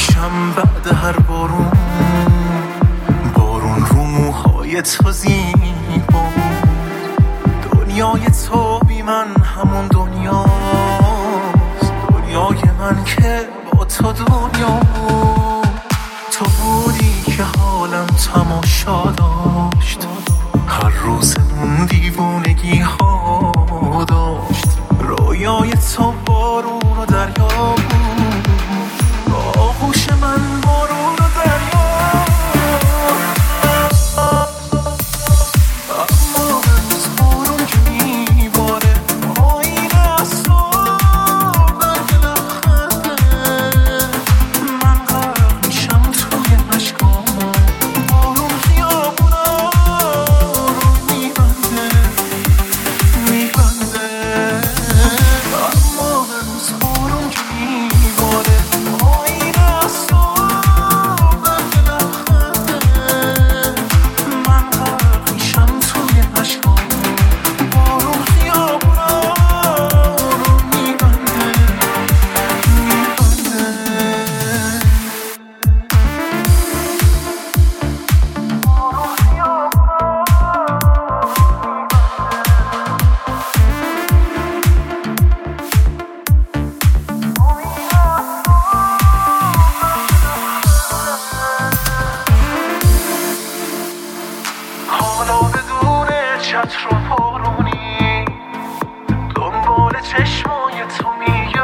میشم بعد هر بارون، بارون رو موهای تو زیبا. دنیای تو بی من همون دنیاست، دنیای من که با تو دنیا. تو بودی که حالم تماشا داشت، هر روزمون دیوونگی ها داشت. رویای تو بارون و دریا بود، آغوش من بارون و دریا. اما هنوز بارون که میباره، آینه از تو برگ لبخنده. من غرق میشم توی اشکام، بارون خیابونا رو میبنده. اما هنوز بارون که میباره، آینه از تو برگ لبخنده. من غرق میشم توی اشکام، بارون خیابونا رو میبنده. حالا بدون چتر و بارونی، دنبال چشمای تو میگردم.